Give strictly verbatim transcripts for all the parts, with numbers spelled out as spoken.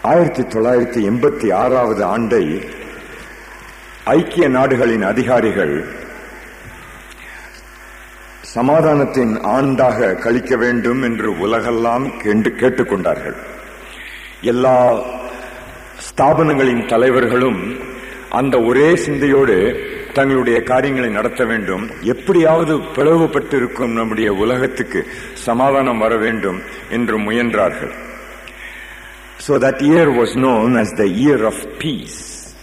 ஆயிரத்தி தொள்ளாயிரத்தி எண்பத்தி ஆறாவது ஆண்டை ஐக்கிய நாடுகளின் அதிகாரிகள் சமாதானத்தின் ஆண்டாக கழிக்க வேண்டும் என்று உலகெல்லாம் கேட்டுக்கொண்டார்கள். எல்லா ஸ்தாபனங்களின் தலைவர்களும் அந்த ஒரே சிந்தையோடு தங்களுடைய காரியங்களை நடத்த வேண்டும். எப்படியாவது பிளவுபட்டிருக்கும் நம்முடைய உலகத்துக்கு சமாதானம் வர வேண்டும் என்று முயன்றார்கள். So that year was known as the year of peace.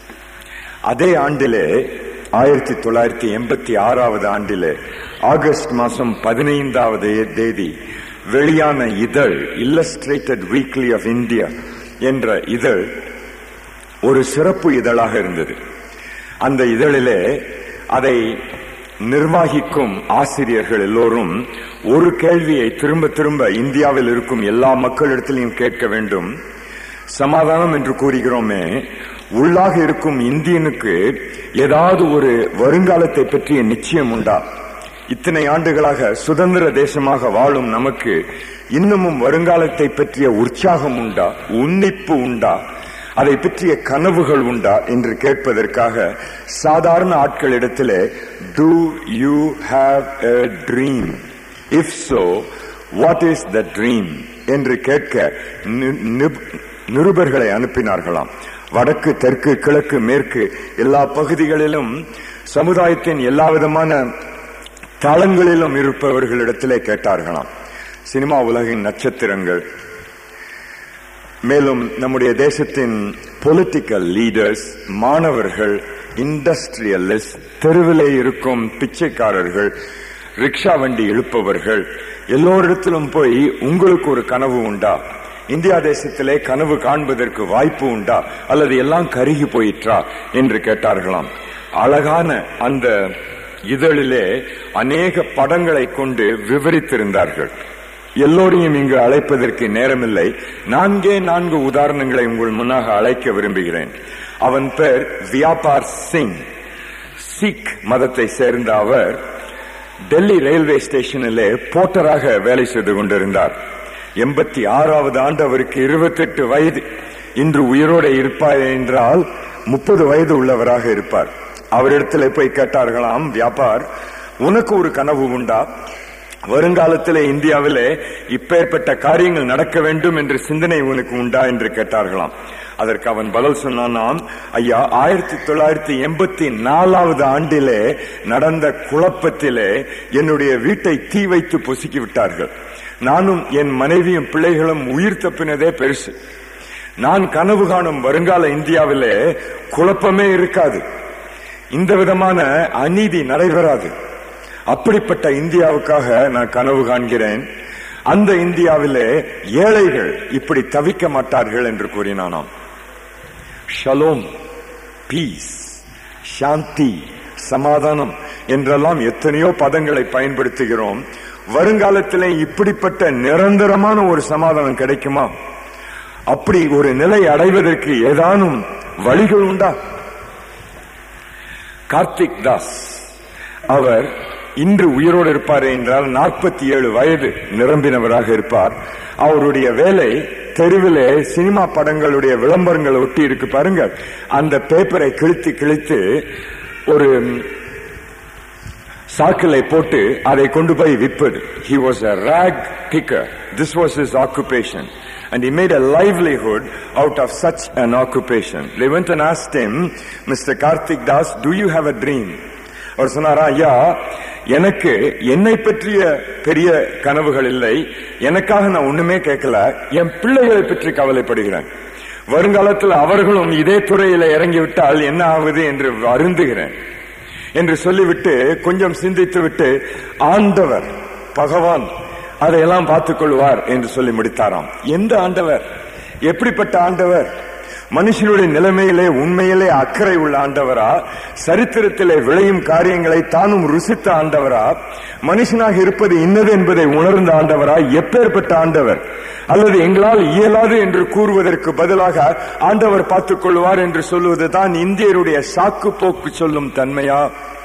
அதே ஆண்டிலே ஆயிரத்தி தொள்ளாயிரத்தி எண்பத்தி ஆறாவது ஆண்டிலே ஆகஸ்ட் மாசம் பதினைந்தாவது தேதி வெளியான இதழ் இல்லஸ்ட்ரேட்டட் வீக்லி ஆஃப் இந்தியா என்ற இதழ் ஒரு சிறப்பு இதழாக இருந்தது. அந்த இதழிலே அதை நிர்வாகிக்கும் ஆசிரியர்கள் எல்லோரும் ஒரு கேள்வியை திரும்ப திரும்ப இந்தியாவில் இருக்கும் எல்லா மக்களிடத்திலையும் கேட்க வேண்டும். சமாதானம் என்று கூறுகிறோமே, உள்ளாக இருக்கும் இந்தியனுக்கு ஏதாவது ஒரு வருங்காலத்தை பற்றிய நிச்சயம் உண்டா? இத்தனை ஆண்டுகளாக சுதந்திர தேசமாக வாழும் நமக்கு இன்னமும் வருங்காலத்தை பற்றிய உற்சாகம் உண்டா, உன்னிப்பு உண்டா, அதை பற்றிய கனவுகள் உண்டா என்று கேட்பதற்காக சாதாரண ஆட்களிடத்திலே do you have a dream? if so, what is the dream என்று கேட்க நிருபர்களை அனுப்பினார்களாம். வடக்கு, தெற்கு, கிழக்கு, மேற்கு எல்லா பகுதிகளிலும் சமுதாயத்தின் எல்லா விதமான தளங்களிலும் இருப்பவர்களிடத்திலே கேட்டார்களாம். சினிமா உலகின் நட்சத்திரங்கள், மேலும் நம்முடைய தேசத்தின் பொலிட்டிக்கல் லீடர்ஸ், மாணவர்கள், இண்டஸ்ட்ரியலிஸ்ட், தெருவிலே இருக்கும் பிச்சைக்காரர்கள், ரிக்ஷா வண்டி இழுப்பவர்கள் எல்லோரிடத்திலும் போய் உங்களுக்கு ஒரு கனவு உண்டா, இந்தியா தேசத்திலே கனவு காண்பதற்கு வாய்ப்பு உண்டா, அல்லது எல்லாம் கருகி போயிற்றா என்று கேட்டார்களாம். அழகான அந்த இதழிலே அநேக படங்களை கொண்டு விவரித்திருந்தார்கள். எல்லோரையும் இங்கு அழைப்பதற்கு நேரமில்லை. நான்கே நான்கு உதாரணங்களை உங்கள் முன்னாக அழைக்க விரும்புகிறேன். அவன் பேர் வியாபார் சிங். சிக் மதத்தை சேர்ந்த அவர் டெல்லி ரயில்வே ஸ்டேஷனிலே போர்ட்டராக வேலை செய்து கொண்டிருந்தார். எண்பத்தி ஆறாவது ஆண்டு அவருக்கு இருபத்தி எட்டு வயது. இன்று உயிரோடு இருப்பார் என்றால் முப்பது வயது உள்ளவராக இருப்பார். அவரிடத்தில் போய் கேட்டார்களாம், வியாபார், உனக்கு ஒரு கனவு உண்டா? வருங்காலத்திலே இந்தியாவிலே இப்பேற்பட்ட காரியங்கள் நடக்க வேண்டும் என்று சிந்தனை உனக்கு உண்டா என்று கேட்டார்களாம். அதற்கு அவன் பதில் சொன்னான், ஐயா, ஆயிரத்தி தொள்ளாயிரத்தி எண்பத்தி நாலாவது ஆண்டிலே நடந்த குழப்பத்திலே என்னுடைய வீட்டை தீ வைத்து பொசுக்கி விட்டார்கள். நானும் என் மனைவியும் பிள்ளைகளும் உயிர் தப்பினதே பெருசு. நான் கனவு காணும் வருங்கால இந்தியாவிலே குழப்பமே இருக்காது, இந்த விதமான அநீதி நடைபெறாது. அப்படிப்பட்ட இந்தியாவுக்காக நான் கனவு காண்கிறேன். அந்த இந்தியாவிலே ஏழைகள் இப்படி தவிக்க மாட்டார்கள் என்று கூறினானாம். ஷலோம், பீஸ், சாந்தி, சமாதானம் என்றெல்லாம் எத்தனையோ பதங்களை பயன்படுத்துகிறோம். வருங்காலத்திலே இப்படிப்பட்ட நிரந்தரமான ஒரு சமாதானம் கிடைக்குமா? அப்படி ஒரு நிலை அடைவதற்கு ஏதானும் வழிகள் உண்டா? கார்த்திக் தாஸ் அவர் இன்று உயிரோடு இருப்பார் என்றால் நாற்பத்தி ஏழு வயது நிரம்பினவராக இருப்பார். அவருடைய வேலை தெருவிலே சினிமா படங்களுடைய விளம்பரங்கள் ஒட்டி இருக்கு பாருங்கள், அந்த பேப்பரை கிழித்து கிழித்து ஒரு சாக்கிலை போட்டு அதை கொண்டு போய் விற்பது. He was a rag picker. This was his occupation. And he made a livelihood out of such an occupation. They went and asked him, Mister Karthik Das, do you have a dream? அவர் சொன்னாரா, ஐயா, எனக்கு என்னை பற்றிய பெரிய கனவுகள் இல்லை, எனக்காக நான் ஒண்ணுமே கேட்கல, என் பிள்ளைகளை பற்றி கவலைப்படுகிறேன். வருங்காலத்தில் அவர்களும் இதே துறையில இறங்கிவிட்டால் என்ன ஆகுது என்று வருந்துகிறேன் என்று சொல்லிவிட்டு கொஞ்சம் சிந்தித்து விட்டு, ஆண்டவர் பகவான் அதையெல்லாம் பார்த்துக் கொள்வார் என்று சொல்லி முடித்தாராம். எந்த ஆண்டவர்? எப்படிப்பட்ட ஆண்டவர்? மனுஷனுடைய நிலைமையிலே உண்மையிலே அக்கறை உள்ள ஆண்டவரா? சரித்திரத்திலே விளையும் காரியங்களை தானும் ருசித்த ஆண்டவரா? மனுஷனாக இருப்பது இன்னது என்பதை உணர்ந்த ஆண்டவரா? எப்பேற்பட்ட ஆண்டவர்? அல்லது எங்களால் இயலாது என்று கூறுவதற்கு பதிலாக ஆண்டவர் பார்த்துக் கொள்வார் என்று சொல்லுவதுதான் இந்தியருடைய சாக்கு போக்கு சொல்லும் தன்மையா?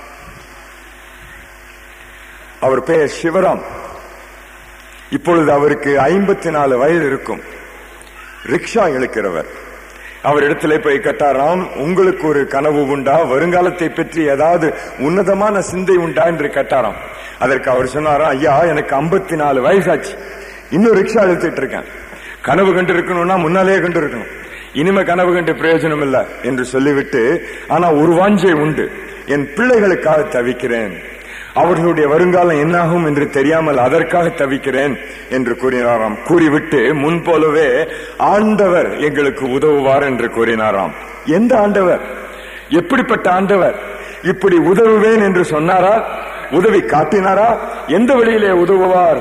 அவர் பெயர் சிவராம். இப்பொழுது அவருக்கு ஐம்பத்தி நாலு வயது இருக்கும். ரிக்ஷா இழுக்கிறவர். அவர் இடத்துல போய் கேட்டாராம், உங்களுக்கு ஒரு கனவு உண்டா, வருங்காலத்தை பற்றி ஏதாவது உன்னதமான சிந்தை உண்டா என்று கேட்டாராம். அதற்கு அவர் சொன்னாராம், ஐயா எனக்கு ஐம்பத்தி நாலு வயசாச்சு, இன்னும் ரிக்ஷா இழுத்துட்டு இருக்கேன். கனவு கண்டு இருக்கணும்னா முன்னாலேயே கண்டு இருக்கணும், இனிமே கனவு கண்டு பிரயோஜனம் இல்லை என்று சொல்லிவிட்டு, ஆனா ஒரு வாஞ்சை உண்டு, என் பிள்ளைகளுக்காக தவிக்கிறேன், அவர்களுடைய வருங்காலம் என்னாகும் என்று தெரியாமல் அதற்காக தவிக்கிறேன் என்று கூறினாராம். கூறிவிட்டு முன்போலவே ஆண்டவர் எங்களுக்கு உதவுவார் என்று கூறினாராம். எந்த ஆண்டவர்? எப்படிப்பட்ட ஆண்டவர்? இப்படி உதவுவேன் என்று சொன்னாரா? உதவி காட்டினாரா? எந்த வழியிலே உதவுவார்?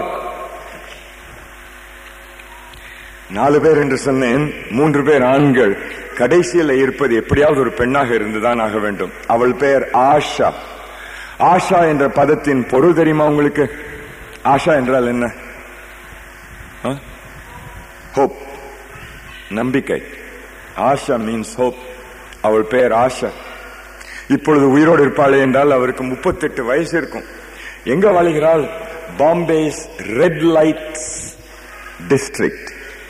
நாலு பேர் என்று சொன்னேன், மூன்று பேர் ஆண்கள், கடைசியில் இருப்பது எப்படியாவது ஒரு பெண்ணாக இருந்துதான் ஆக வேண்டும். அவள் பெயர் ஆஷா. ஆஷா என்ற பதத்தின் பொருள் தெரியுமா உங்களுக்கு? ஆஷா என்றால் என்ன? ஹோப், நம்பிக்கை. Asha means hope. அவள் பெயர் ஆஷா. இப்பொழுது உயிரோடு இருப்பாளே என்றால் அவருக்கு முப்பத்தி எட்டு வயசு இருக்கும். எங்க வாழ்கிறாள்? Bombay's red lights district.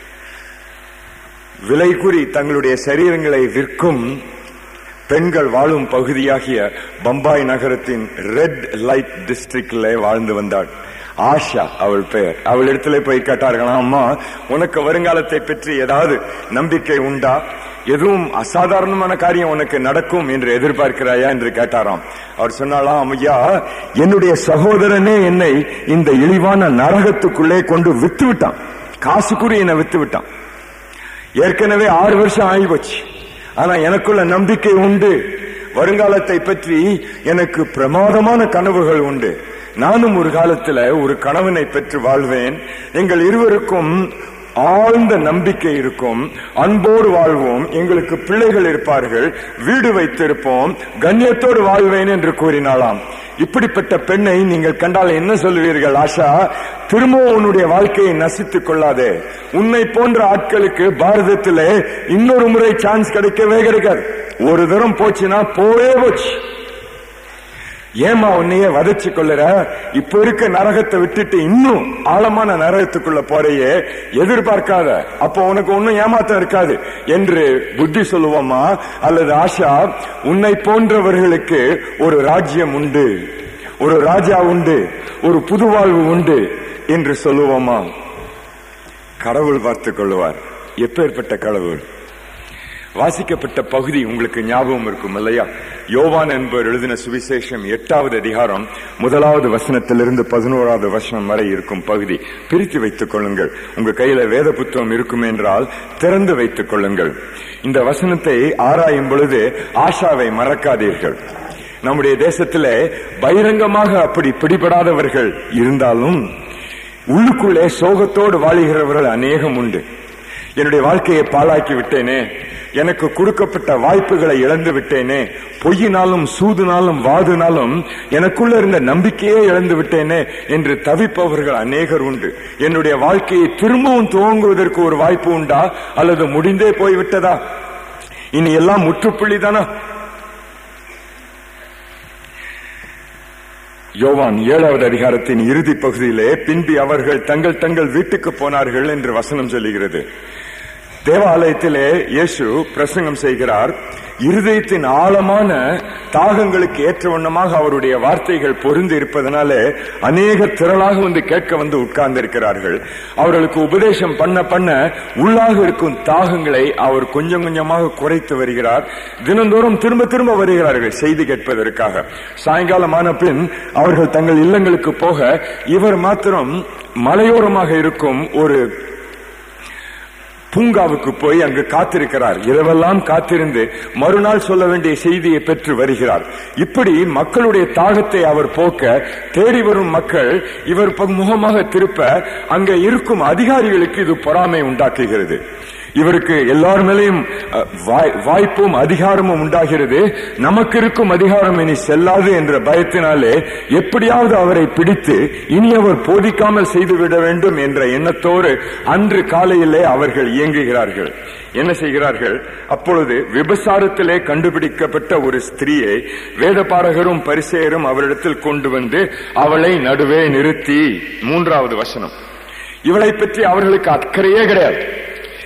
விலை கூறி தங்களுடைய சரீரங்களை விற்கும் பெண்கள் வாழும் பகுதியாகிய பம்பாய் நகரத்தின் ரெட் லைட் டிஸ்ட்ரிக்ட்ல வாழ்ந்து வந்தாள். ஆஷா அவள் பெயர். அவள் இடத்துல போய் கேட்டார்களாம், அம்மா உனக்கு வருங்காலத்தை பற்றி ஏதாவது நம்பிக்கை உண்டா, எதுவும் அசாதாரணமான காரியம் உனக்கு நடக்கும் என்று எதிர்பார்க்கிறாயா என்று கேட்டாராம். அவர் சொன்னாலாம், ஐயா என்னுடைய சகோதரனே என்னை இந்த இழிவான நரகத்துக்குள்ளே கொண்டு வித்து விட்டான், காசு கூறி என்னை வித்து விட்டான். ஏற்கனவே ஆறு வருஷம் ஆகி போச்சு, ஆனா எனக்குள்ள நம்பிக்கை உண்டு, வருங்காலத்தை பற்றி எனக்கு பிரமாதமான கனவுகள் உண்டு. நானும் ஒரு காலத்துல ஒரு கணவனை பெற்று வாழ்வேன், எங்கள் இருவருக்கும் ஆழ்ந்த நம்பிக்கை இருக்கும், அன்போடு வாழ்வோம், எங்களுக்கு பிள்ளைகள் இருப்பார்கள், வீடு வைத்திருப்போம், கண்ணியத்தோடு வாழ்வேன் என்று கூறினாலாம். இப்படிப்பட்ட பெண்ணை நீங்கள் கண்டால் என்ன சொல்லுவீர்கள்? ஆஷா, திரும்பவும் உன்னுடைய வாழ்க்கையை நசித்துக் கொள்ளாதே. உன்னை போன்ற ஆட்களுக்கு பாரதத்திலே இன்னொரு முறை சான்ஸ் கிடைக்கவே கிடைக்காது. ஒரு தரம் போச்சுன்னா போவே போச்சு. ஏமா உன்னையே வதச்சு கொள்ளுற? இப்ப இருக்க நரகத்தை விட்டுட்டு இன்னும் ஆழமான நரகத்துக்குள்ள போறையே, எதிர்பார்க்காத, அப்போ உனக்கு ஒன்னும் ஏமாத்தம் இருக்காது என்று புத்தி சொல்லுவோமா? அல்லது ஆஷா, உன்னை போன்றவர்களுக்கு ஒரு ராஜ்யம் உண்டு, ஒரு ராஜா உண்டு, ஒரு புது வாழ்வு உண்டு என்று சொல்லுவோமா? கடவுள் பார்த்துக் கொள்ளுவார். எப்பேற்பட்ட கடவுள்! வாசிக்கப்பட்ட பகுதி உங்களுக்கு ஞாபகம் இருக்கும் இல்லையா? யோவான் என்பவர் எழுதின சுவிசேஷம் எட்டாவது அதிகாரம் முதலாவது வசனத்திலிருந்து பதினோராவது வசனம் வரை இருக்கும் பகுதி. பிரித்து வைத்துக் கொள்ளுங்கள். உங்க கையில வேத புத்தகம் இருக்கும் என்றால் திறந்து வைத்துக் கொள்ளுங்கள். இந்த வசனத்தை ஆராயும் பொழுது ஆஷாவை மறக்காதீர்கள். நம்முடைய தேசத்திலே பகிரங்கமாக அப்படி பிடிபடாதவர்கள் இருந்தாலும் உள்ளுக்குள்ளே சோகத்தோடு வாழுகிறவர்கள் அநேகம் உண்டு. என்னுடைய வாழ்க்கையை பாழாக்கி விட்டேனே, எனக்கு கொடுக்கப்பட்ட வாய்ப்புகளை இழந்து விட்டேனே, பொய்யினாலும் சூதுனாலும் வாதுனாலும் எனக்குள்ள இருந்த நம்பிக்கையே இழந்து விட்டேனே என்று தவிப்பவர்கள் அநேகர் உண்டு. என்னுடைய வாழ்க்கையை திரும்பவும் துவங்குவதற்கு ஒரு வாய்ப்பு உண்டா, அல்லது முடிந்தே போய்விட்டதா, இனி எல்லாம் முற்றுப்புள்ளிதானா? யோவான் ஏழாவது அதிகாரத்தின் இறுதி பகுதியிலே பின்பு அவர்கள் தங்கள் தங்கள் வீட்டுக்கு போனார்கள் என்று வசனம் சொல்லுகிறது. தேவாலயத்திலே இயேசு பிரசங்கம் செய்கிறார். இருதயத்தின் ஆழமான தாகங்களுக்கு ஏற்ற வண்ணமாக அவருடைய வார்த்தைகள் பொருந்தி இருப்பதனாலே அநேக திரளாக வந்து கேட்க வந்து உட்கார்ந்து இருக்கிறார்கள். அவர்களுக்கு உபதேசம் பண்ண பண்ண உள்ளாக இருக்கும் தாகங்களை அவர் கொஞ்சம் கொஞ்சமாக குறைத்து வருகிறார். தினந்தோறும் திரும்ப திரும்ப வருகிறார்கள் செய்தி கேட்பதற்காக. சாயங்காலமான பின் அவர்கள் தங்கள் இல்லங்களுக்கு போக இவர் மாத்திரம் மலையோரமாக இருக்கும் ஒரு பூங்காவுக்கு போய் அங்கு காத்திருக்கிறார். இரவெல்லாம் காத்திருந்து மறுநாள் சொல்ல வேண்டிய செய்தியை பெற்று வருகிறார். இப்படி மக்களுடைய தாகத்தை அவர் போக்க தேடி வரும் மக்கள் இவர் முகமாக திருப்ப அங்க இருக்கும் அதிகாரிகளுக்கு இது பொறாமை உண்டாக்குகிறது. இவருக்கு எல்லார் மேலேயும் வாய்ப்பும் அதிகாரமும் உண்டாகிறது. நமக்கு இருக்கும் அதிகாரம் இனி செல்லாது என்ற பயத்தினாலே எப்படியாவது அவரை பிடித்து இனி அவர் போதிக்காமல் செய்துவிட வேண்டும் என்ற எண்ணத்தோடு அன்று காலையிலே அவர்கள் இயங்குகிறார்கள். என்ன செய்கிறார்கள்? அப்பொழுது விபசாரத்திலே கண்டுபிடிக்கப்பட்ட ஒரு ஸ்திரீயை வேதபாரகரும் பரிசேயரும் அவரிடத்தில் கொண்டு வந்து அவளை நடுவே நிறுத்தி, மூன்றாவது வசனம், இவளை பற்றி அவர்களுக்கு அக்கறையே கிடையாது.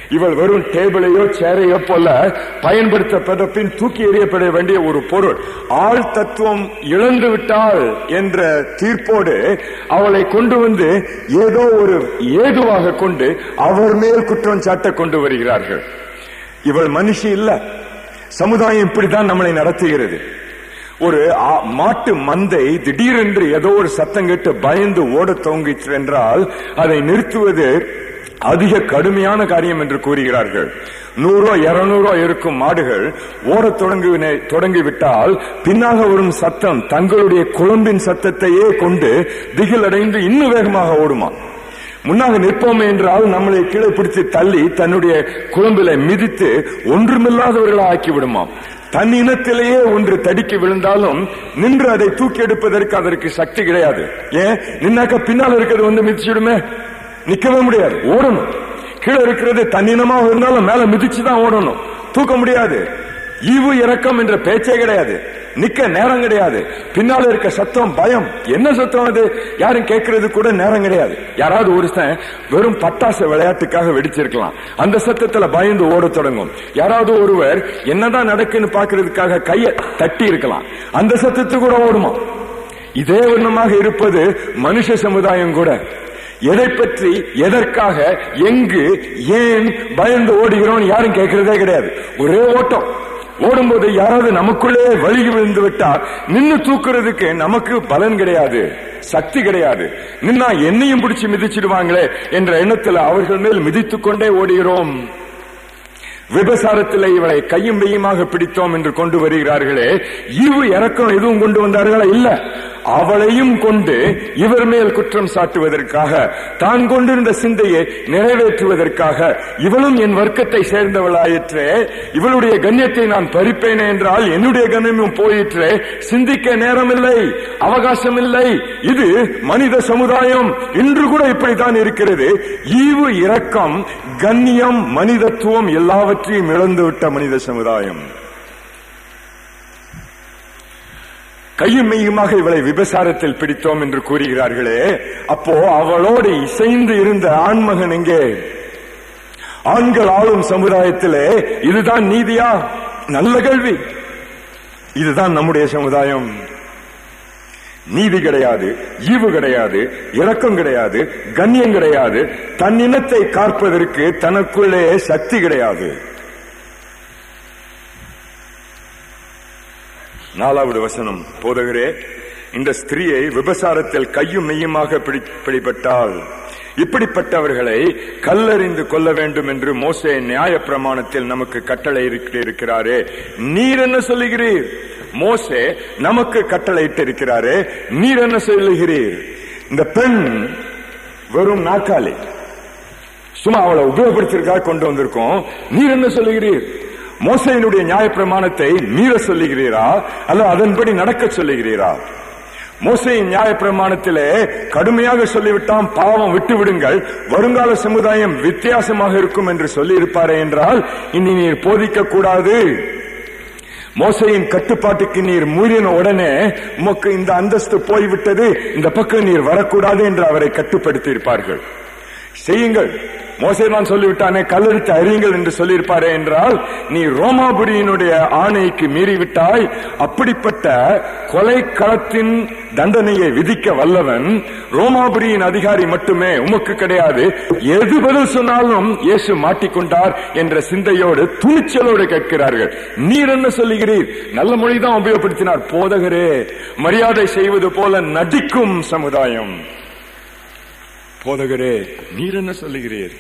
இவள் வெறும் டேபிளையோ சேரையோ போல பயன்படுத்தப்பட்ட பின் தூக்கி எறியப்பட வேண்டிய ஒரு பொருள். ஆள் தத்துவம் இழந்து விட்டாள் என்ற தீர்ப்போடு அவளை கொண்டு வந்து ஏதோ ஒரு ஏதுவாக கொண்டு அவர் மேல் குற்றம் சாட்ட கொண்டு வருகிறார்கள். இவள் மனுஷி இல்ல. சமுதாயம் இப்படித்தான் நம்மளை நடத்துகிறது. ஒரு மாட்டு மந்தை திடீரென்று ஏதோ ஒரு சத்தம் கேட்டு பயந்து ஓட துவங்கிற்று என்றால் அதை நிறுத்துவது அதிக கடுமையான காரியம் என்று கூறுகிறார்கள். நூறோ இருநூறோ இருக்கும் மாடுகள் ஓடத் தொடங்கி தொடங்கிவிட்டால் பின்னாக வரும் சத்தம் தங்களுடைய குழம்பின் சத்தத்தையே கொண்டு திகிலடைந்து இன்னும் வேகமாக ஓடுமா. முன்னாக நிற்போம் என்றால் நம்மளை கீழே பிடித்து தள்ளி தன்னுடைய குழம்பில மிதித்து ஒன்றுமில்லாதவர்களாக ஆக்கி விடுமாம். தன் இனத்திலேயே ஒன்று தடிக்கி விழுந்தாலும் நின்று அதை தூக்கி எடுப்பதற்கு அதற்கு சக்தி கிடையாது. ஏன்? நின்னாக்க பின்னால் இருக்கிறது வந்து மிதிச்சுடுமே, நிக்கவே முடியாது, ஓடணும். கீழே இருக்கிறது தன்னினமாக இருந்தாலும் மேல மிதிச்சுதான் ஓடணும், தூக்க முடியாது. ஈவு இரக்கம் என்ற பேச்சே கிடையாது, நிக்க நேரம் கிடையாது. பின்னால இருக்க சத்தம் பயம். என்ன சத்தம் அது? யாரும் கேட்கறது கூட நேரம் கிடையாது. யாராவது ஒரு வெறும் பட்டாசு விளையாட்டுக்காக வெடிச்சிருக்கலாம், அந்த சத்தத்துல பயந்து ஓட தொடங்கும். யாராவது ஒருவர் என்னதான் நடக்குன்னு பாக்குறதுக்காக கைய தட்டி இருக்கலாம், அந்த சத்தத்து கூட ஓடுமா. இதே வண்ணமாக இருப்பது மனுஷ சமுதாயம் கூட. எதை பற்றி, எதற்காக, எங்கு, ஏன் பயந்து ஓடுகிறோம் யாரும் கேட்கறதே கிடையாது. ஒரே ஓட்டம். ஓடும்போது யாராவது நமக்குள்ளே வழுகி விழுந்து விட்டா நின்னு தூக்குறதுக்கு நமக்கு பலன் கிடையாது, சக்தி கிடையாது. நின்னா என்னையும் பிடிச்சு மிதிச்சிடுவாங்களே என்ற எண்ணத்தில் அவர்கள் மேல் மிதித்துக் கொண்டே ஓடுகிறோம். விபசாரத்தில் இவளை கையும் மெய்யுமாக பிடித்தோம் என்று கொண்டு வருகிறார்களே, ஈவு இறக்கம் எதுவும் கொண்டு வந்தார்களா? இல்ல. அவளையும் கொண்டு இவர் மேல் குற்றம் சாட்டுவதற்காக, தான் கொண்டிருந்த சிந்தையை நிறைவேற்றுவதற்காக, இவளும் என் வர்க்கத்தை சேர்ந்தவளாயிற்றே, இவளுடைய கண்ணியத்தை நான் பறிப்பேனே என்றால் என்னுடைய கண்ணியமும் போயிற்றே, சிந்திக்க நேரம் இல்லை, அவகாசம் இல்லை. இது மனித சமுதாயம் இன்று கூட இப்படித்தான் இருக்கிறது. ஈவு இரக்கம், கண்ணியம், மனிதத்துவம் எல்லாவற்றையும் இழந்துவிட்ட மனித சமுதாயம். கையும் மெய்யுமாக இவளை விபசாரத்தில் பிடித்தோம் என்று கூறுகிறார்களே, அப்போ அவளோடு இசைந்து இருந்த ஆண்மகன் எங்கே? ஆண்கள் ஆளும் சமுதாயத்திலே இதுதான் நீதியா? நல்ல கேள்வி. இதுதான் நம்முடைய சமுதாயம். நீதி கிடையாது, ஈவு கிடையாது, இரக்கம் கிடையாது, கண்ணியம் கிடையாது, தன் இனத்தை காப்பதற்கு தனக்குள்ளே சக்தி கிடையாது. நாலாவது வசனம், போதகரே, இந்த ஸ்திரீயை விபசாரத்தில் கையும் மெய்யுமாக பிடிபட்டால் இப்படிப்பட்டவர்களை கல்லறிந்து கொள்ள வேண்டும் என்று மோசே நியாய பிரமாணத்தில் நமக்கு கட்டளை இருக்கிறாரே, நீர் என்ன சொல்லுகிறீர்? மோசே நமக்கு கட்டளையிட்டு இருக்கிறாரே, நீர் என்ன சொல்லுகிறீர்? இந்த பெண் வெறும் நாக்காளி, சும்மா அவளை உபயோகப்படுத்திருக்காக கொண்டு வந்திருக்கோம். நீர் என்ன சொல்லுகிறீர்? மோசையினுடைய நியாய பிரமாணத்தை மீற சொல்லுகிறீரா அல்ல அதன்படி நடக்க சொல்லுகிறீரா? மோசையின் நியாய பிரமாணத்திலே கடுமையாக சொல்லிவிட்டான், பாவம் விட்டு விடுங்கள், வருங்கால சமுதாயம் வித்தியாசமாக இருக்கும் என்று சொல்லி இருப்பாரே என்றால் இனி நீர் போதிக்க கூடாது. மோசையின் கட்டுப்பாட்டுக்கு நீர் மீறின உடனே உமக்கு இந்த அந்தஸ்து போய்விட்டது, இந்த பக்கம் நீர் வரக்கூடாது என்று அவரை கட்டுப்படுத்தி இருப்பார்கள். செய்யுங்கள், மோசே தான் சொல்லிவிட்டானே, கல்லெடுத்து அறியுங்கள் என்று சொல்லியிருப்பாரே என்றால் நீ ரோமாபுரியினுடைய ஆணைக்கு மீறிவிட்டாய். அப்படிப்பட்ட கொலை களத்தின் தண்டனையை விதிக்க வல்லவன் ரோமாபுரியின் அதிகாரி மட்டுமே, உமக்கு கிடையாது. எது பதில் சொன்னாலும் இயேசு மாட்டிக்கொண்டார் என்ற சிந்தையோடு துணிச்சலோடு கேட்கிறார்கள். நீர் என்ன சொல்லுகிறீர்? நல்ல மொழிதான் உபயோகப்படுத்தினார். போதகரே, மரியாதை செய்வது போல நடிக்கும் சமுதாயம். போதகரே, நீர் என்ன சொல்லுகிறீர்?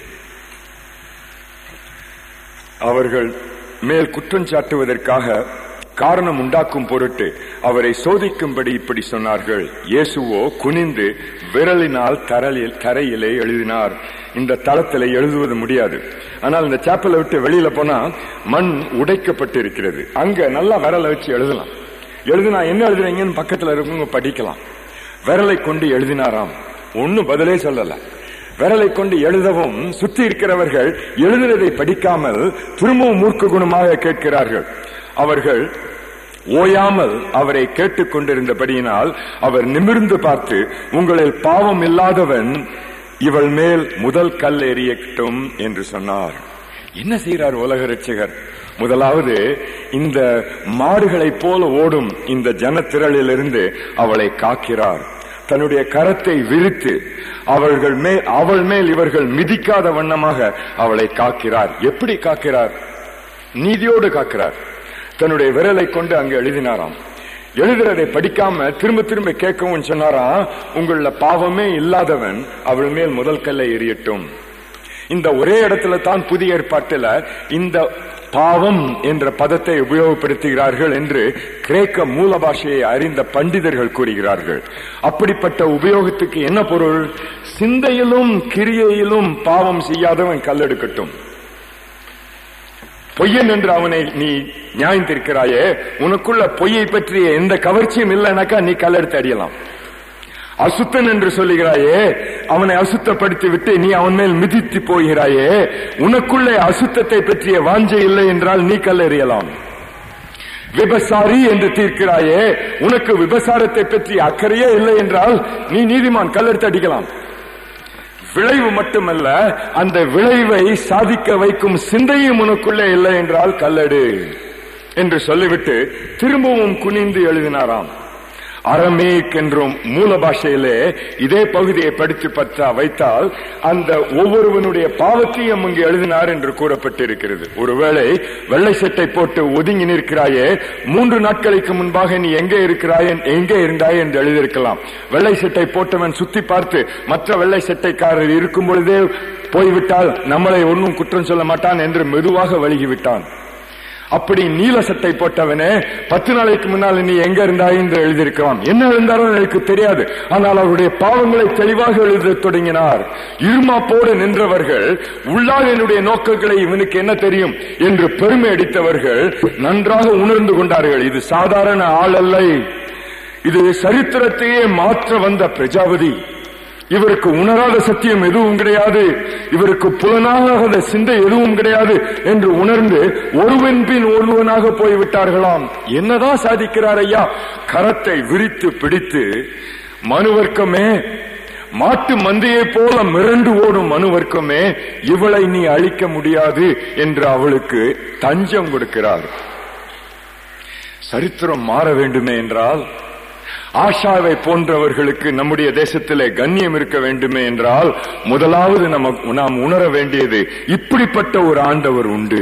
அவர்கள் மேல் குற்றம் சாட்டுவதற்காக காரணம் உண்டாக்கும் பொருட்டு அவரை சோதிக்கும்படி இப்படி சொன்னார்கள். இயேசுவோ குனிந்து விரலினால் தரையில் தரையிலே எழுதினார். இந்த தளத்திலே எழுதுவது முடியாது, ஆனால் இந்த சாப்பலை விட்டு வெளியில போனா மண் உடைக்கப்பட்டு இருக்கிறது, அங்க நல்லா விரலை வச்சு எழுதலாம். எழுதினா என்ன எழுதுறீங்கன்னு பக்கத்துல இருக்கவங்க படிக்கலாம். விரலை கொண்டு எழுதினாராம். ஒன்னும் பதிலே சொல்லல. விரலை கொண்டு எழுதவும் சுற்றி இருக்கிறவர்கள் எழுதுவதை படிக்காமல் திரும்பவும் மூர்க்க குணமாக கேட்கிறார்கள். அவர்கள் ஓயாமல் அவரை கேட்டுக் கொண்டிருந்தபடியினால் அவர் நிமிர்ந்து பார்த்து, உங்களில் பாவம் இல்லாதவன் இவள் மேல் முதல் கல் எறியட்டும் என்று சொன்னார். என்ன செய்கிறார் உலக ரட்சகர்? முதலாவது இந்த மாடுகளைப் போல ஓடும் இந்த ஜனத்திரளிலிருந்து அவளை காக்கிறார். தன்னுடைய கரத்தை விரித்து அவர்கள் மேல் அவள் மேல் இவர்கள் மிதிக்காத வண்ணமாக அவளை காக்கிறார். எப்படி காக்கிறார்? நீதியோடு காக்கிறார். தன்னுடைய விரலை கொண்டு அங்கு எழுதினாராம். எழுதுறதை படிக்காம திரும்ப திரும்ப கேட்கவும் சொன்னாராம், உங்கள பாவமே இல்லாதவன் அவள் மேல் முதல் கல்லை எறியட்டும். இந்த ஒரே இடத்துல தான் புதிய ஏற்பாட்டில் இந்த பாவம் என்ற பதத்தை உபயோகப்படுத்துகிறார்கள் என்று கிரேக்க மூல பாஷையை அறிந்த பண்டிதர்கள் கூறுகிறார்கள். அப்படிப்பட்ட உபயோகத்துக்கு என்ன பொருள்? சிந்தையிலும் கிரியையிலும் பாவம் செய்யாதவன் கல்லெடுக்கட்டும். பொய்யன் என்று அவனை நீ நியாயம் தீர்க்கிறாயே, உனக்குள்ள பொய்யை பற்றிய எந்த கவர்ச்சியும் இல்லைனாக்கா நீ கல்லெடுத்து அடியலாம். அசுத்தன் என்று சொல்லுகிறாயே, அவனை அசுத்தப்படுத்தி விட்டு நீ அவன் மேல் மிதித்து போகிறாயே, உனக்குள்ளே அசுத்தத்தை பற்றிய வாஞ்சை இல்லை என்றால் நீ கல்லெறியலாம். விபசாரி என்று தீர்க்கிறாயே, உனக்கு விபசாரத்தை பற்றி அக்கறையே இல்லை என்றால் நீ நீதிமான், கல்லெடுத்து அடிக்கலாம். விளைவு மட்டுமல்ல, அந்த விளைவை சாதிக்க வைக்கும் சிந்தையும் உனக்குள்ளே இல்லை என்றால் கல்லெடு என்று சொல்லிவிட்டு திரும்பவும் குனிந்து எழுதினாராம். அரமேக் என்றும் மூல பாஷையிலே இதே பகுதியை படித்து பற்றா வைத்தால் அந்த ஒவ்வொருவனுடைய பாவத்தையும் அங்கு எழுதினார் என்று கூறப்பட்டிருக்கிறது. ஒருவேளை வெள்ளை சட்டை போட்டு ஒதுங்கி நிற்கிறாயே, மூன்று நாட்களுக்கு முன்பாக நீ எங்கே இருக்கிறாய் எங்கே இருந்தாய் என்று எழுதியிருக்கலாம். வெள்ளை சட்டை போட்டவன் சுத்தி பார்த்து மற்ற வெள்ளை சட்டைக்காரர் இருக்கும் பொழுதே போய்விட்டால் நம்மளை ஒன்றும் குற்றம் சொல்ல மாட்டான் என்று மெதுவாக வழுகிவிட்டான். அப்படி நீல சட்டை போட்டவனே பத்து நாளைக்கு முன்னால் நீ எங்க இருந்தாய் என்று எழுதியிருக்கலாம். என்ன இருந்தாலும் எனக்கு தெரியாது. ஆனால் அவருடைய பாவங்களை தெளிவாக எழுத தொடங்கினார். இருமாப்போடு நின்றவர்கள் உள்ளாக என்னுடைய நோக்கங்களை இவனுக்கு என்ன தெரியும் என்று பெருமை அடித்தவர்கள் நன்றாக உணர்ந்து கொண்டார்கள். இது சாதாரண ஆள் அல்ல, இது சரித்திரத்தையே மாற்ற வந்த பிரஜாபதி. இவருக்கு உணராத சத்தியம் எதுவும் கிடையாது, இவருக்கு புலனாகாத சிந்தை எதுவும் கிடையாது என்று உணர்ந்து ஒருவன் பின் ஒருவனாக போய்விட்டார்களாம். என்னதான் சாதிக்கிறார் ஐயா? கரத்தை விரித்து பிடித்து, மனுவர்க்கமே, மாட்டு மந்தையை போல மிரண்டு ஓடும் மனுவர்க்கமே, இவளை நீ அழிக்க முடியாது என்று அவளுக்கு தஞ்சம் கொடுக்கிறார். சரித்திரம் மாற வேண்டுமே என்றால், ஆஷாவை போன்றவர்களுக்கு நம்முடைய தேசத்திலே கண்ணியம் இருக்க வேண்டுமே என்றால், முதலாவது நமக்கு நாம் உணர வேண்டியது இப்படிப்பட்ட ஒரு ஆண்டவர் உண்டு.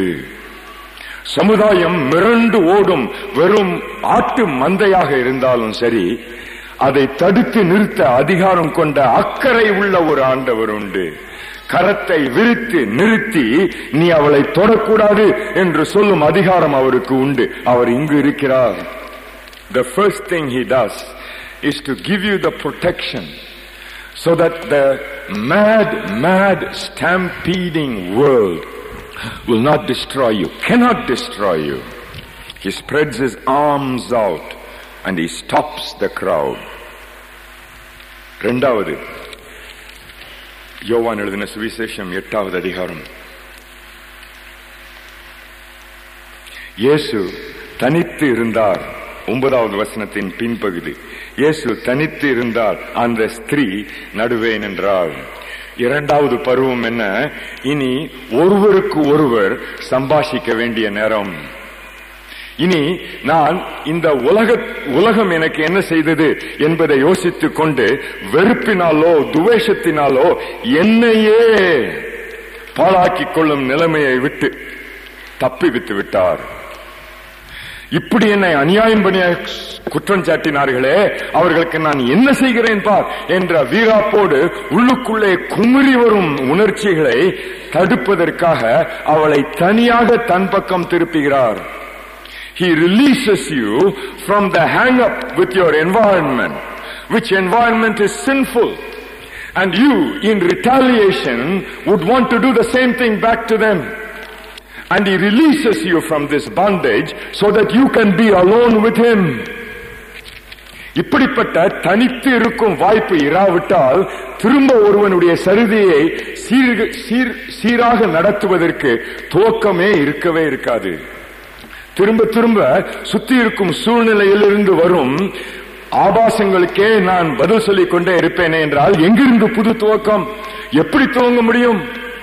சமுதாயம் மிரண்டு ஓடும் வெறும் ஆட்டு மந்தையாக இருந்தாலும் சரி, அதை தடுத்து நிறுத்த அதிகாரம் கொண்ட அக்கறை உள்ள ஒரு ஆண்டவர் உண்டு. கரத்தை விரித்து நிறுத்தி நீ அவளை தொடக்கூடாது என்று சொல்லும் அதிகாரம் அவருக்கு உண்டு. அவர் இங்கு இருக்கிறார். The first thing he does is to give you the protection so that the mad, mad stampeding world will not destroy you, cannot destroy you. He spreads his arms out and he stops the crowd. இரண்டாவது, யோவான் எழுதின சுவிசேஷம் எட்டாவது அதிகாரம். இயேசு தனித்து இருந்தார். ஒன்பதாவது வசனத்தின் பின்பகுதி. இயேசு தனித்து இருந்தார், அந்த ஸ்திரீ நடுவே நின்றாள். இரண்டாவது பருவம் என்ன? இனி ஒருவருக்கு ஒருவர் சம்பாஷிக்க வேண்டிய நேரம். இனி நான் இந்த உலக உலகம் எனக்கு என்ன செய்தது என்பதை யோசித்துக் கொண்டு வெறுப்பினாலோ துவேஷத்தினாலோ என்னையே பாழாக்கிக் கொள்ளும் நிலைமையை விட்டு தப்பி விட்டு விட்டார். இப்படி என்னை அநியாயம் பண்ணி குற்றம் சாட்டினார்களே, அவர்களுக்கு நான் என்ன செய்கிறேன் பார் என்ற வீராப்போடு உள்ளுக்குள்ளே குமுறி வரும் உணர்ச்சிகளை தடுப்பதற்காக அவளை தனியாக தன் பக்கம் திருப்புகிறார். He releases you from the hang up with your environment, which environment is sinful, and you in retaliation would want to do the same thing back to them. And he releases you from this bondage so that you can be alone with him. இப்படிப்பட்ட தனித்து இருக்கும் வாய்ப்பு இராவிட்டால் திரும்ப ஒருவனுடைய சரிதையை சீர் சீராக நடத்துவதற்கு துவக்கமே இருக்கவே இருக்காது. திரும்ப திரும்ப சுத்தி இருக்கும் சூழ்நிலையிலிருந்து வரும் ஆபாசங்களுக்கே நான் பதில் சொல்லிக் கொண்டே இருப்பேனே என்றால் எங்கிருந்து புது துவக்கம்? எப்படி துவங்க முடியும்?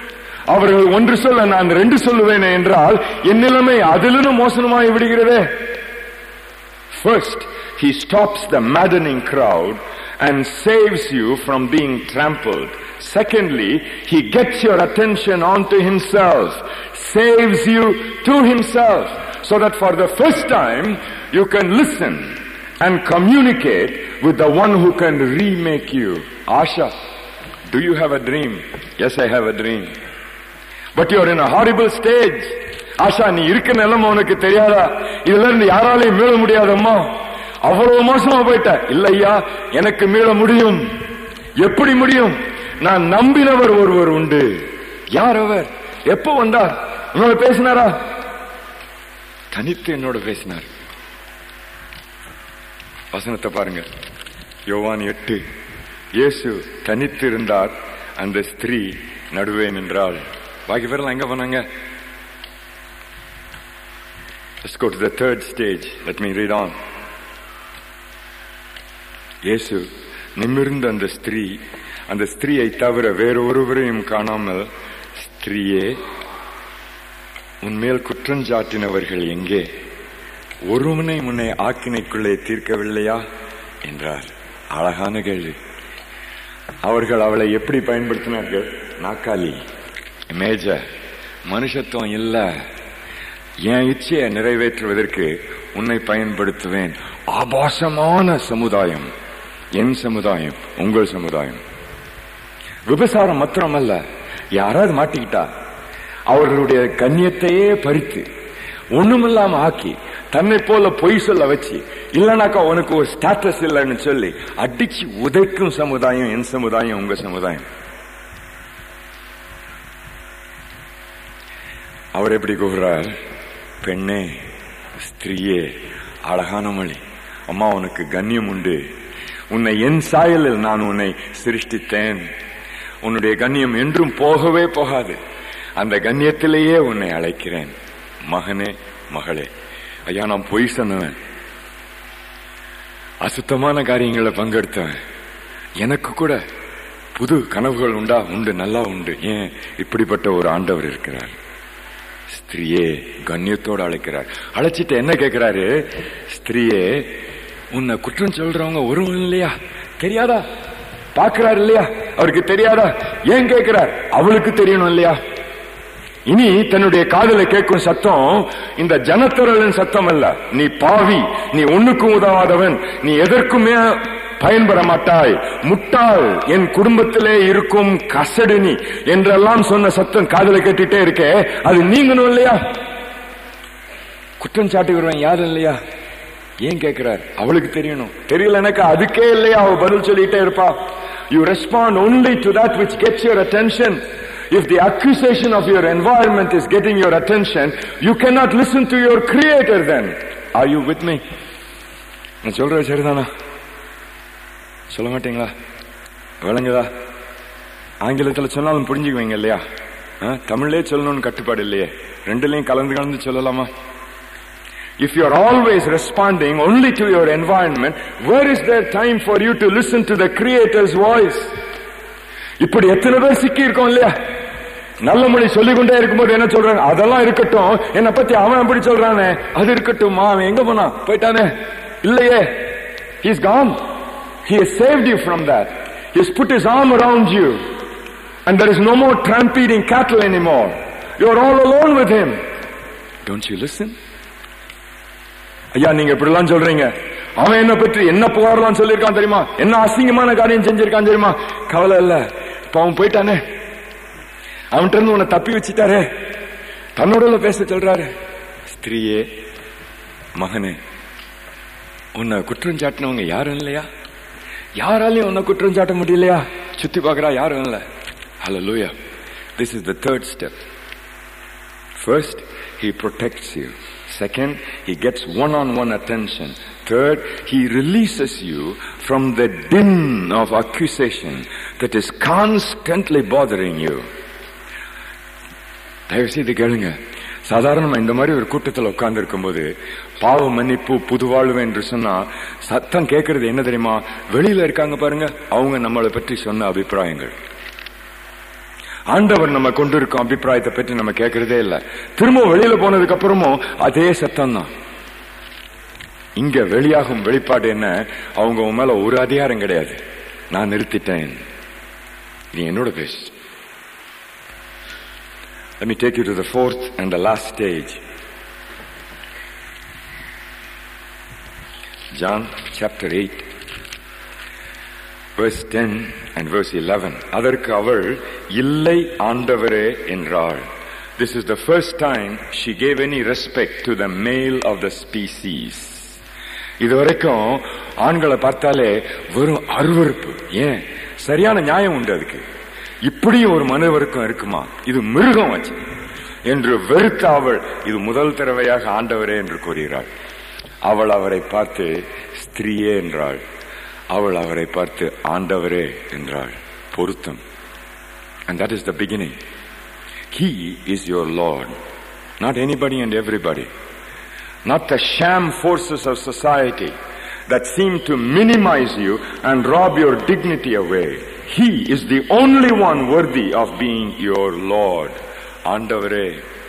அவர்கள் ஒன்று சொல்ல நான் ரெண்டு சொல்லுவேன் என்றால் என் நிலைமை அதிலும் மோசமாய் விடுகிறதே. First, he stops the maddening crowd and saves you from being trampled. Secondly, he gets your attention onto himself, saves you to himself, so that for the first time you can listen and communicate with the one who can remake you. Asha, do you have a dream? Yes, I have a dream. But you are in a horrible stage. Asha, நீ இருக்க நிலைமை உனக்கு தெரியாதா? இதுல இருந்து யாராலையும் மீள முடியாதம்மா, அவ்வளவு மோசமா போயிட்ட. இல்லையா, எனக்கு மீள முடியும். எப்படி முடியும்? நான் நம்பினவர் ஒருவர் உண்டு. யார் அவர்? எப்போ வந்தார்? உன்னோட பேசினாரா? தனித்து என்னோட பேசினார். வசனத்தை பாருங்க, யோவான் எட்டு. இயேசு தனித்து இருந்தார், அந்த ஸ்திரீ நடுவே நின்றாள். பாக்கி பேரெல்லாம் எங்க போனாங்க? Let's go to the third stage. Let me read on. இயேசு நிமிர்ந்த அந்த ஸ்திரீ, அந்த ஸ்திரீயை தவிர வேறொருவரையும் காணாமல், ஸ்திரீயே, உன்மேல் குற்றஞ்சாட்டினவர்கள் எங்கே? ஒருவனை முன்னை ஆக்கினைக்குள்ளே தீர்க்கவில்லையா என்றார். அழகான கேள்வி. அவர்கள் அவளை எப்படி பயன்படுத்தினார்கள்? நாக்காளி, மேஜர், மனுஷத்துவம் இல்ல, என் இச்சையை நிறைவேற்றுவதற்கு உன்னை பயன்படுத்துவேன். ஆபாசமான சமுதாயம். என் சமுதாயம், உங்கள் சமுதாயம். விபசாரம் மாத்திரமல்ல, யாராவது மாட்டிக்கிட்டா அவர்களுடைய கண்ணியத்தையே பறித்து ஒண்ணுமில்லாம ஆக்கி தன்னை போல பொய் சொல்ல வச்சு, இல்லனாக்கா உனக்கு ஒரு ஸ்டேட்டஸ் இல்லைன்னு சொல்லி அடிச்சு உதைக்கும் சமுதாயம் என் சமுதாயம், உங்க சமுதாயம். அவர் எப்படி கூறுறார்? பெண்ணே, ஸ்திரீயே, அழகான மொழி, அம்மா உனக்கு கண்ணியம் உண்டு. உன்னை என் சாயலில் நான் உன்னை சிருஷ்டித்தேன். உன்னுடைய கண்ணியம் என்றும் போகவே போகாது. அந்த கண்ணியத்திலேயே உன்னை அழைக்கிறேன். மகனே, மகளே. ஐயா, நான் பொய் சொன்னவன், அசுத்தமான காரியங்களை பங்கெடுத்தவன். எனக்கு கூட புது கனவுகள் உண்டா? உண்டு, நல்லா உண்டு. ஏன்? இப்படிப்பட்ட ஒரு ஆண்டவர் இருக்கிறார். ஸ்திரீயே, கண்ணியத்தோடு அழைக்கிறார். அழைச்சிட்டு என்ன கேட்கிறாரு? ஸ்திரீயே, உன்னை குற்றம் சொல்றவங்க ஒருவன் இல்லையா? தெரியாதா? பாக்குறாரு இல்லையா? அவருக்கு தெரியாதா? ஏன் கேட்கிறார்? அவளுக்கு தெரியணும் இல்லையா? இனி தன்னுடைய காதல கேட்கும் சத்தம் இந்த ஜனத்தொரலின் சத்தம் அல்ல. நீ பாவி, நீ ஒண்ணுக்கும் உதவாதவன், நீ எதற்குமே பயன்பெற மாட்டாய், முட்டாள், என் குடும்பத்திலே இருக்கும் கசடினி என்றெல்லாம் சொன்ன சத்தம் காதல கேட்டுட்டே இருக்கே, அது நீங்கணும் இல்லையா? குற்றம் சாட்டுகிறவன் யாரும் இல்லையா? ஏன் கேட்கிறார்? அவளுக்கு தெரியணும். தெரியல எனக்கு, அதுக்கே இல்லையா அவ பதில் சொல்லிட்டே இருப்பா. You respond only to that which gets your attention. If the accusation of your environment is getting your attention, you cannot listen to your creator then. Are you with me? நான் சொல்றது சரிதானா? சொல்ல மாட்டீங்களா? விளங்குதா? ஆங்கிலத்தில் சொன்னாலும் புரிஞ்சுக்குவீங்க இல்லையா? தமிழ்லயே சொல்லணும்னு கட்டுப்பாடு இல்லையே, ரெண்டுலையும் கலந்து கலந்து சொல்லலாமா? If you are always responding only to your environment, where is there time for you to listen to the Creator's voice? இப்படி எத்தனை பேர் சிக்கி இருக்கோம் இல்லையா? நல்ல மொழி சொல்லிக்கொண்டே இருக்கும்போது என்ன சொல்றாங்க? அதெல்லாம் இருக்கட்டும், என்னை பத்தி அவன் எப்படி சொல்றானே, அது இருக்கட்டும். அவன் எங்க போனா? போயிட்டானே. இல்லையே, he is gone. He has saved you from that. He has put his arm around you, and there is no more trampeding cattle anymore. You are all alone with him. Don't you listen? ஐயா, நீங்க இப்படிலாம் சொல்றீங்க, அவன் என்ன பற்றி என்ன புகார்லாம் சொல்லியிருக்கான் தெரியுமா? என்ன அசிங்கமான காரியம் செஞ்சிருக்கான் தெரியுமா? கவலை இல்ல, இப்ப அவன் போயிட்டானே, அவன்கிட்ட இருந்து உன்னை தப்பி வச்சுட்டாரே, தன்னோட பேச சொல்றாரு. ஸ்திரீயே, மகனே, உன்னை குற்றம் சாட்டினவங்க யாரும் இல்லையா? யாராலையும் உன்னை குற்றம் சாட்ட முடியலையா? சுத்தி பாக்குறா, யாரும் இல்ல. Hallelujah. This is the third step. First, he protects you. Second, he gets one-on-one attention. Third, he releases you from the din of accusation that is constantly bothering you. தயவு செய்து கேளுங்க. சாதாரணமா இந்த மாதிரி ஒரு கூட்டத்தில் உட்கார்ந்து இருக்கும் போது பாவ மன்னிப்பு புதுவாழ்வு என்று சொன்னா சத்தம் கேட்கறது என்ன தெரியுமா? வெளியில இருக்காங்க பாருங்க, அவங்க நம்மளை பற்றி சொன்ன அபிப்பிராயங்கள். ஆண்டவர் நம்ம கொண்டு இருக்கும் அபிப்பிராயத்தை பற்றி நம்ம கேட்கறதே இல்ல. திரும்ப வெளியில போனதுக்கு அப்புறமும் அதே சத்தம் தான். இங்க வெளியாகும் வெளிப்பாடு என்ன? அவங்க உன் மேல ஒரு அதிகாரம் கிடையாது, நான் நிறுத்திட்டேன், நீ என்னோட பேசு. Let me take you to the fourth and the last stage. John chapter eight verse ten and verse eleven. அதற்கு அவள் இல்லை ஆண்டவரே என்றாள். This is the first time she gave any respect to the male of the species. இதுவரைக்கும் ஆண்களை பார்த்தாலே வெறும் அருவருப்பு. ஏன்? சரியான நியாயம் உண்டு அதுக்கு. இப்படியும் ஒரு மனிதருக்கும் இருக்குமா, இது மிருகம் வச்சு என்று வெறுத்த அவள் இது முதல் தடவையாக ஆண்டவரே என்று கூறுகிறாள். அவள் அவரை பார்த்து ஸ்திரீயே என்றாள், அவள் அவரை பார்த்து ஆண்டவரே என்றாள். பொருத்தம். And that is the beginning. He is your Lord, not anybody and everybody, not the sham forces of society that seem to minimize you and rob your dignity away. He is the only one worthy of being your Lord. ஆண்டவரே.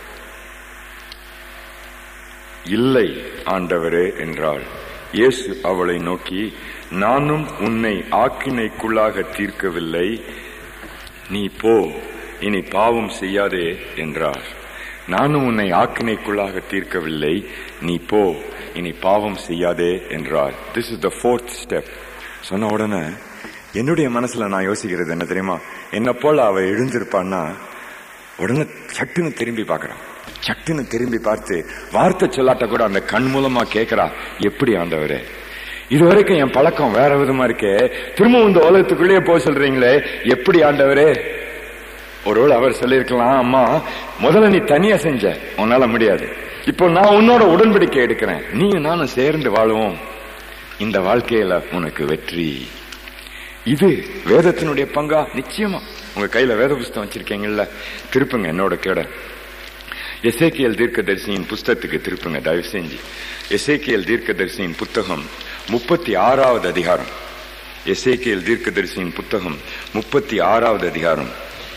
இல்லை ஆண்டவரே என்றாள். இயேசு அவளை நோக்கி, நானும் உன்னை ஆக்கினைக்குள்ளாக தீர்க்கவில்லை, நீ போ, இனி பாவம் செய்யாதே என்றார். நானும் உன்னை ஆக்கினைக்குள்ளாக தீர்க்கவில்லை, நீ போ, இனி பாவம் செய்யாதே என்றார். This is the fourth step. சொன்ன உடனே என்னுடைய மனசுல நான் யோசிக்கிறது என்ன தெரியுமா? என்ன போல அவ எழுந்திருப்பான்னா உடனே சட்டுன்னு திரும்பி பார்க்கறான். சட்டுன்னு திரும்பி பார்த்து வார்த்தை சொல்லாட்ட கூட அந்த கண் மூலமா கேட்கிறா, எப்படி ஆண்டவரே? இதுவரைக்கும் என் பழக்கம் வேற விதமா இருக்கே, திரும்ப இந்த உலகத்துக்குள்ளேயே போக சொல்றீங்களே, எப்படி ஆண்டவரே? ஒருவேளை அவர் சொல்லிருக்கலாம், அம்மா முதல்ல நீ தனியா செஞ்ச, உன்னால முடியாது, இப்போ நான் உன்னோட உடன்படிக்கை எடுக்கிறேன், நீ நானும் சேர்ந்து வாழுவோம், இந்த வாழ்க்கையில உனக்கு வெற்றி. இது வேதத்தினுடைய பங்கா? நிச்சயமா. உங்க கையில வேத புஸ்தகம் வச்சிருக்கீங்கல்ல, திருப்புங்க என்னோட கேட. எசேக்கியேல் தீர்க்கதரிசியின் புஸ்தகத்துக்கு திருப்புங்க தயவு செஞ்சு. எசேக்கியேல் தீர்க்கதரிசியின் புத்தகம் முப்பத்தி ஆறாவது அதிகாரம். எசேக்கியேல் தீர்க்கதரிசியின் புத்தகம் முப்பத்தி ஆறாவது அதிகாரம்.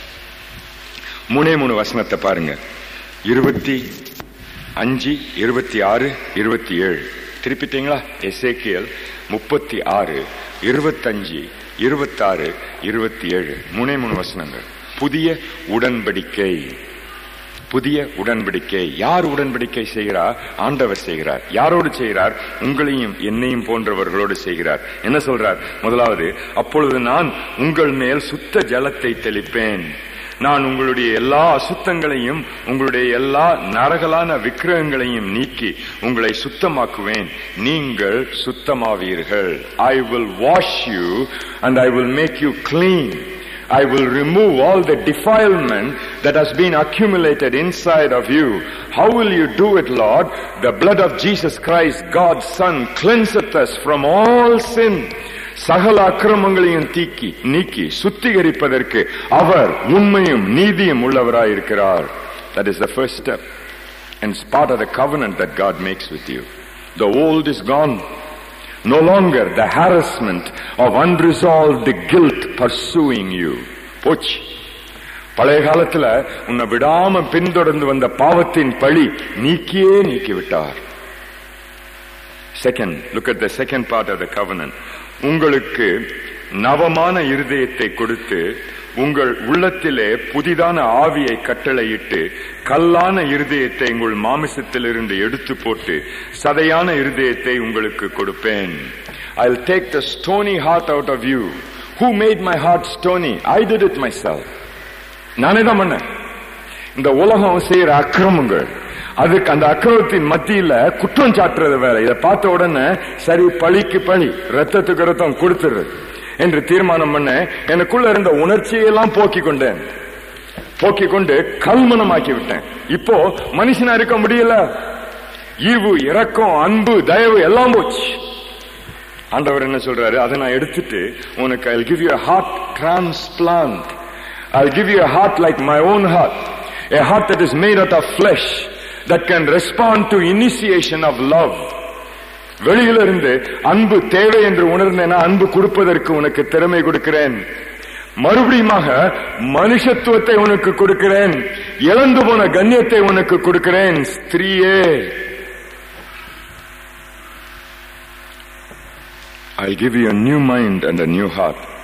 மூணே மூணு வசனத்தை பாருங்க. இருபத்தி அஞ்சு, இருபத்தி ஆறு, இருபத்தி ஏழு. திருப்பிட்டீங்களா? எசேக்கியேல் முப்பத்தி ஆறு, இருபத்தஞ்சு, இருபத்தாறு, இருபத்தி ஏழு. மூணே மூணு வசனங்கள். புதிய உடன்படிக்கை. புதிய உடன்படிக்கை. யார் உடன்படிக்கை செய்கிறார்? ஆண்டவர் செய்கிறார். யாரோடு செய்கிறார்? உங்களையும் என்னையும் போன்றவர்களோடு செய்கிறார். என்ன சொல்றார்? முதலாவது, அப்பொழுது நான் உங்கள் மேல் சுத்த ஜலத்தை தெளிப்பேன், நான் உங்களுடைய எல்லா அசுத்தங்களையும் உங்களுடைய எல்லா நரகலான விக்கிரகங்களையும் நீக்கி உங்களை சுத்தமாக்குவேன், நீங்கள் சுத்தமாவீர்கள். I will wash you and I will make you clean. I will remove all the defilement that has been accumulated inside of you. How will you do it, Lord? The blood of Jesus Christ, God's Son, cleanseth us from all sin. சகல அக்கிரமங்களையும் தீக்கி நீக்கி சுத்திகரிப்பதற்கு அவர் உண்மையும் நீதியும் உள்ளவராயிருக்கிறார். That is the first step, and it's part of the covenant that God makes with you. The old is gone. No longer the harassment of unresolved guilt pursuing you. போச்சு. பழைய காலத்துல உன்னை விடாம பின்தொடர்ந்து வந்த பாவத்தின் பழி நீக்கியே நீக்கிவிட்டார். Second, look at the second part of the covenant. உங்களுக்கு நவமான இருதயத்தை கொடுத்து உங்கள் உள்ளத்திலே புதிதான ஆவியை கட்டளையிட்டு கல்லான இருதயத்தை உங்கள் மாமிசத்திலிருந்து எடுத்து போட்டு சதையான இருதயத்தை உங்களுக்கு கொடுப்பேன். I'll take the stony heart out of you. Who made my heart stony? I did it myself. நானே தான் பண்ணேன். இந்த உலகம் செய்யற அக்கிரமங்கள், அதுக்கு அந்த அக்கிரமத்தின் மத்தியில குற்றம் சாட்டுறது வேற. இதை பார்த்த உடனே சரி, பழிக்கு பழி, ரத்தத்துக்கு ரத்தம் கொடுத்துரு என்று தீர்மானம் பண்ண எனக்குள்ள இருந்த உணர்ச்சியெல்லாம் போக்கி கொண்டேன். போக்கி கொண்டு கல்மனமாக்கி விட்டேன். இப்போ மனுஷனா இருக்க முடியல. ஈவு, இரக்கம், அன்பு, தயவு எல்லாம் போச்சு. ஆண்டவர் என்ன சொல்றாரு? அதை நான் எடுத்துட்டு உனக்கு I'll give you a heart transplant. I'll give you a heart like my own heart. A heart that is made out of flesh, that can respond to initiation of love. வெளியிலிருந்து அன்பு தேவை என்று உணர்ந்தேனா அன்பு கொடுப்பதற்கு உனக்கு திறமை கொடுக்கிறேன். மறுபடியுமாக மனுஷத்துவத்தை உனக்கு கொடுக்கிறேன், இழந்து போன கண்ணியத்தை உனக்கு கொடுக்கிறேன். ஸ்திரீயே, I'll give you a new mind and a new heart.